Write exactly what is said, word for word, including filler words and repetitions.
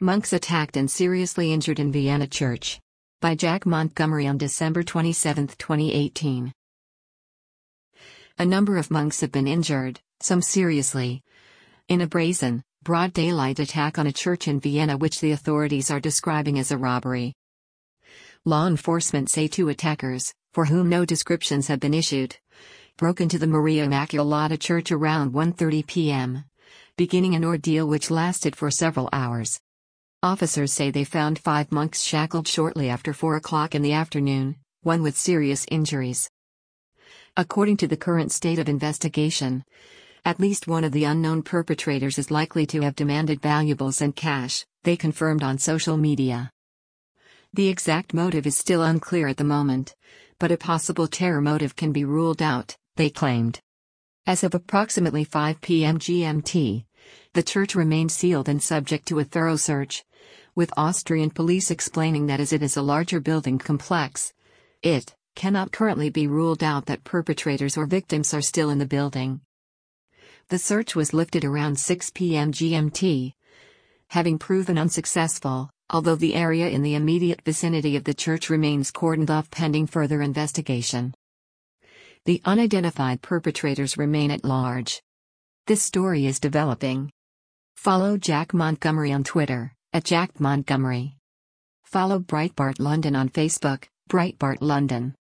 Monks attacked and seriously injured in Vienna church. By Jack Montgomery on December twenty-seventh, twenty eighteen. A number of monks have been injured, some seriously, in a brazen, broad daylight attack on a church in Vienna which the authorities are describing as a robbery. Law enforcement say two attackers, for whom no descriptions have been issued, broke into the Maria Immaculata church around one thirty p m, beginning an ordeal which lasted for several hours. Officers say they found five monks shackled shortly after four o'clock in the afternoon, one with serious injuries. According to the current state of investigation, at least one of the unknown perpetrators is likely to have demanded valuables and cash, they confirmed on social media. The exact motive is still unclear at the moment, but a possible terror motive can be ruled out, they claimed. As of approximately five p m G M T, the church remained sealed and subject to a thorough search, with Austrian police explaining that as it is a larger building complex, it cannot currently be ruled out that perpetrators or victims are still in the building. The search was lifted around six p m G M T, having proven unsuccessful, although the area in the immediate vicinity of the church remains cordoned off pending further investigation. The unidentified perpetrators remain at large. This story is developing. Follow Jack Montgomery on Twitter, at Jack Montgomery. Follow Breitbart London on Facebook, Breitbart London.